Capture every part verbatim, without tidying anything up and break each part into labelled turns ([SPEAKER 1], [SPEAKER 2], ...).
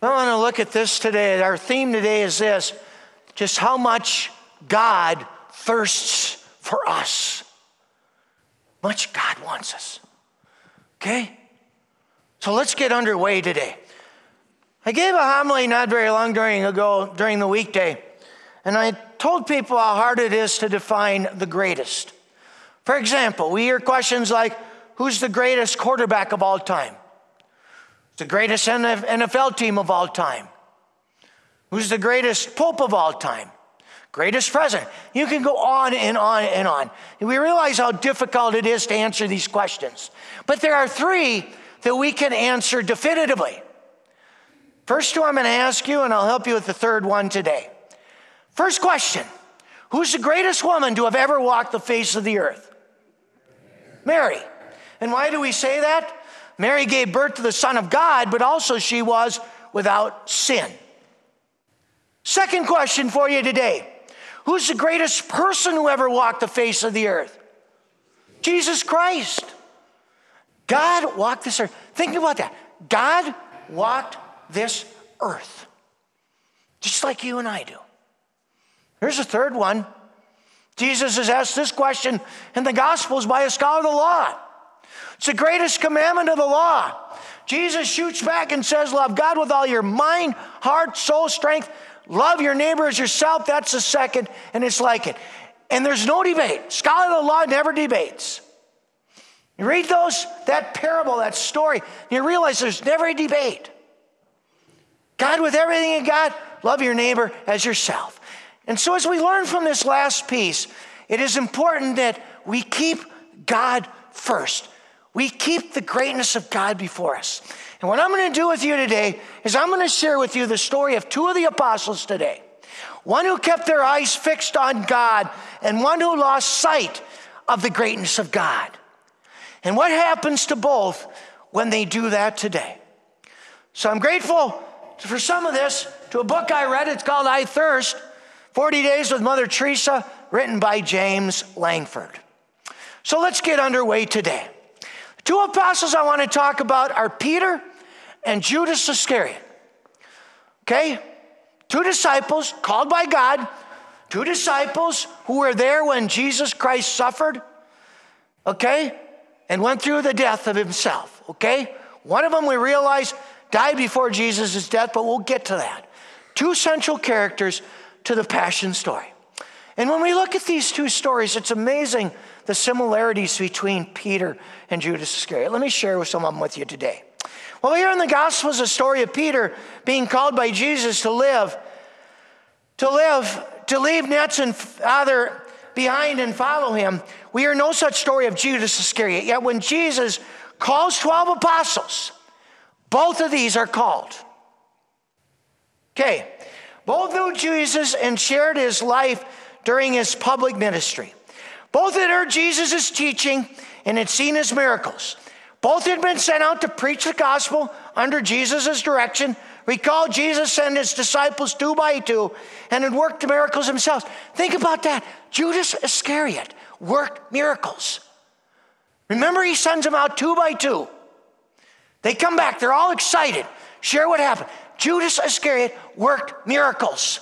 [SPEAKER 1] I want to look at this today. Our theme today is this, just how much God thirsts for us. Much God wants us. Okay? So let's get underway today. I gave a homily not very long during ago during the weekday, and I told people how hard it is to define the greatest. For example, we hear questions like, who's the greatest quarterback of all time? The greatest N F L team of all time? Who's the greatest pope of all time? Greatest president? You can go on and on and on. And we realize how difficult it is to answer these questions. But there are three that we can answer definitively. First two I'm going to ask you, and I'll help you with the third one today. First question, who's the greatest woman to have ever walked the face of the earth? Mary. And why do we say that? Mary gave birth to the Son of God, but also she was without sin. Second question for you today. Who's the greatest person who ever walked the face of the earth? Jesus Christ. God walked this earth. Think about that. God walked this earth. Just like you and I do. Here's a third one. Jesus is asked this question in the Gospels by a scholar of the law. It's the greatest commandment of the law. Jesus shoots back and says, love God with all your mind, heart, soul, strength. Love your neighbor as yourself. That's the second, and it's like it. And there's no debate. Scholar of the law never debates. You read those, that parable, that story, and you realize there's never a debate. God with everything you got, love your neighbor as yourself. And so as we learn from this last piece, it is important that we keep God first. We keep the greatness of God before us. And what I'm going to do with you today is I'm going to share with you the story of two of the apostles today. One who kept their eyes fixed on God and one who lost sight of the greatness of God. And what happens to both when they do that today? So I'm grateful for some of this to a book I read. It's called I Thirst, forty days with Mother Teresa, written by James Langford. So let's get underway today. Two apostles I want to talk about are Peter and Judas Iscariot. Okay? Two disciples called by God. Two disciples who were there when Jesus Christ suffered. Okay? And went through the death of himself. Okay? One of them we realize died before Jesus' death, but we'll get to that. Two central characters to the Passion story. And when we look at these two stories, it's amazing the similarities between Peter and Judas Iscariot. Let me share some of them with you today. Well, here in the Gospels, the story of Peter being called by Jesus to live, to live, to leave nets and other behind and follow him. We hear no such story of Judas Iscariot. Yet when Jesus calls twelve apostles, both of these are called. Okay, both knew Jesus and shared his life during his public ministry. Both had heard Jesus' teaching and had seen his miracles. Both had been sent out to preach the gospel under Jesus' direction. Recall, Jesus sent his disciples two by two and had worked the miracles himself. Think about that. Judas Iscariot worked miracles. Remember, he sends them out two by two. They come back. They're all excited. Share what happened. Judas Iscariot worked miracles.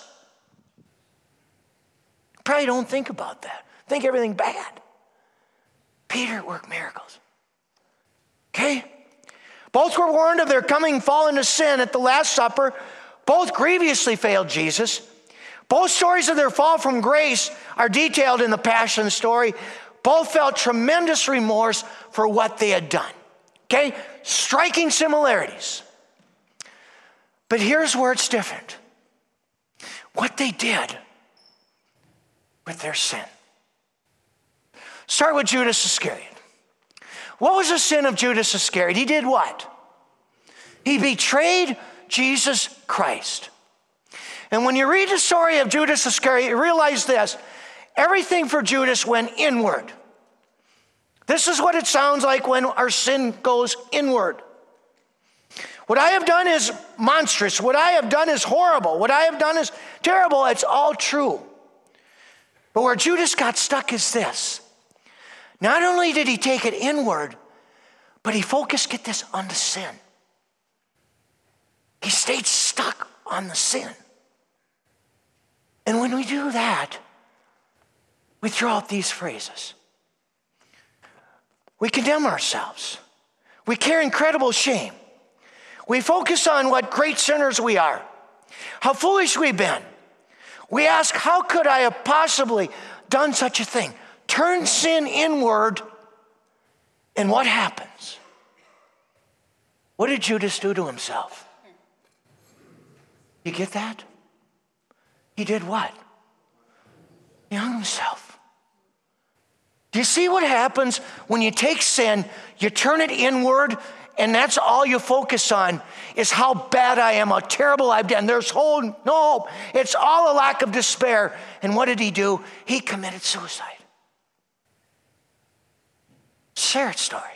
[SPEAKER 1] Probably don't think about that. Think everything bad. Peter worked miracles. Okay? Both were warned of their coming fall into sin at the Last Supper. Both grievously failed Jesus. Both stories of their fall from grace are detailed in the Passion story. Both felt tremendous remorse for what they had done. Okay? Striking similarities. But here's where it's different. What they did with their sin. Start with Judas Iscariot. What was the sin of Judas Iscariot? He did what? He betrayed Jesus Christ. And when you read the story of Judas Iscariot, you realize this. Everything for Judas went inward. This is what it sounds like when our sin goes inward. What I have done is monstrous. What I have done is horrible. What I have done is terrible. It's all true. But where Judas got stuck is this. Not only did he take it inward, but he focused, get this, on the sin. He stayed stuck on the sin. And when we do that, we throw out these phrases. We condemn ourselves. We carry incredible shame. We focus on what great sinners we are, how foolish we've been. We ask, how could I have possibly done such a thing? Turn sin inward, and what happens? What did Judas do to himself? You get that? He did what? He hung himself. Do you see what happens when you take sin, you turn it inward, and that's all you focus on is how bad I am, how terrible I've done. There's whole, no hope. It's all a lack of despair. And what did he do? He committed suicide. Share its story.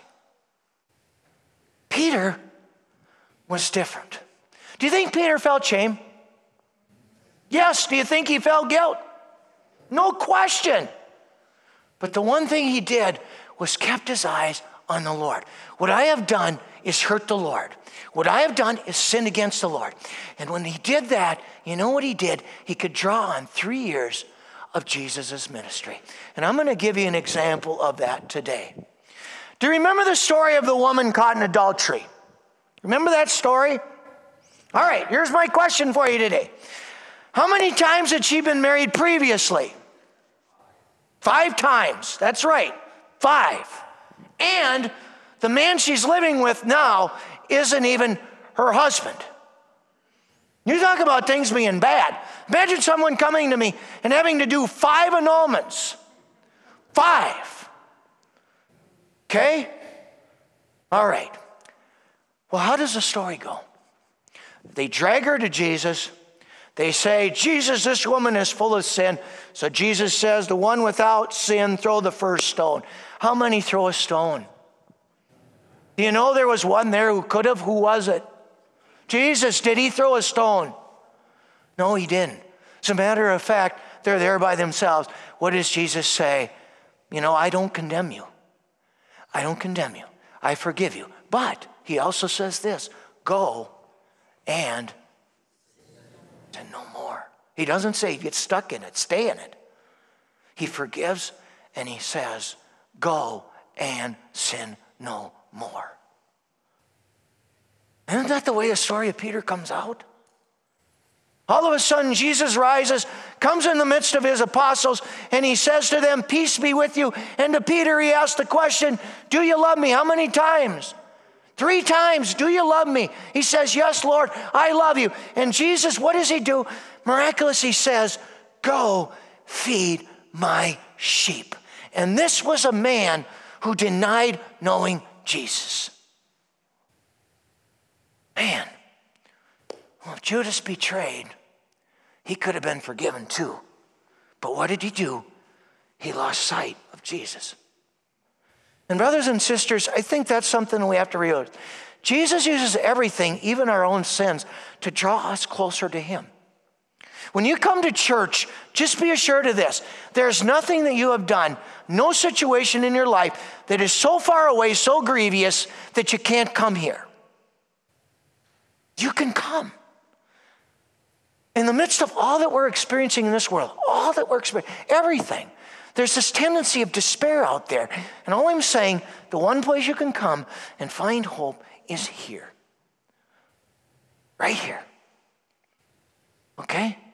[SPEAKER 1] Peter was different. Do you think Peter felt shame? Yes. Do you think he felt guilt? No question. But the one thing he did was kept his eyes on the Lord. What I have done is hurt the Lord. What I have done is sin against the Lord. And when he did that, you know what he did? He could draw on three years of Jesus' ministry. And I'm going to give you an example of that today. Do you remember the story of the woman caught in adultery? Remember that story? All right, here's my question for you today. How many times had she been married previously? Five times. That's right, five. And the man she's living with now isn't even her husband. You talk about things being bad. Imagine someone coming to me and having to do five annulments. Five. Okay? All right. Well, how does the story go? They drag her to Jesus. They say, Jesus, this woman is full of sin. So Jesus says, the one without sin, throw the first stone. How many throw a stone? Do you know there was one there who could have? Who was it? Jesus, did he throw a stone? No, he didn't. As a matter of fact, they're there by themselves. What does Jesus say? You know, I don't condemn you. I don't condemn you. I forgive you. But he also says this, go and sin no more. He doesn't say get stuck in it, stay in it. He forgives and he says, go and sin no more. Isn't that the way the story of Peter comes out? All of a sudden, Jesus rises, comes in the midst of his apostles, and he says to them, peace be with you. And to Peter, he asks the question, do you love me? How many times? Three times. Do you love me? He says, yes, Lord, I love you. And Jesus, what does he do? Miraculously, he says, go feed my sheep. And this was a man who denied knowing Jesus. Man. Well, if Judas betrayed, he could have been forgiven too. But what did he do? He lost sight of Jesus. And brothers and sisters, I think that's something we have to realize. Jesus uses everything, even our own sins, to draw us closer to him. When you come to church, just be assured of this. There's nothing that you have done, no situation in your life that is so far away, so grievous, that you can't come here. You can come. In the midst of all that we're experiencing in this world, all that we're experiencing, everything, there's this tendency of despair out there. And all I'm saying, the one place you can come and find hope is here. Right here. Okay?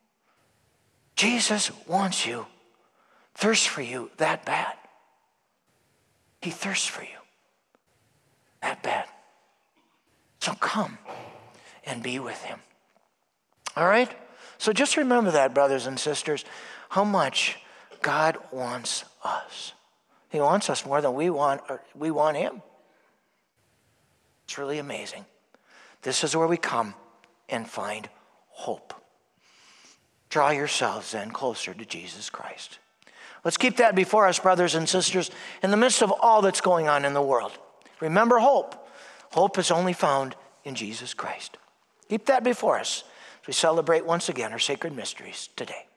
[SPEAKER 1] Jesus wants you, thirsts for you that bad. He thirsts for you that bad. So come and be with him. All right? So just remember that, brothers and sisters, how much God wants us. He wants us more than we want, or we want him. It's really amazing. This is where we come and find hope. Draw yourselves then closer to Jesus Christ. Let's keep that before us, brothers and sisters, in the midst of all that's going on in the world. Remember hope. Hope is only found in Jesus Christ. Keep that before us as we celebrate once again our sacred mysteries today.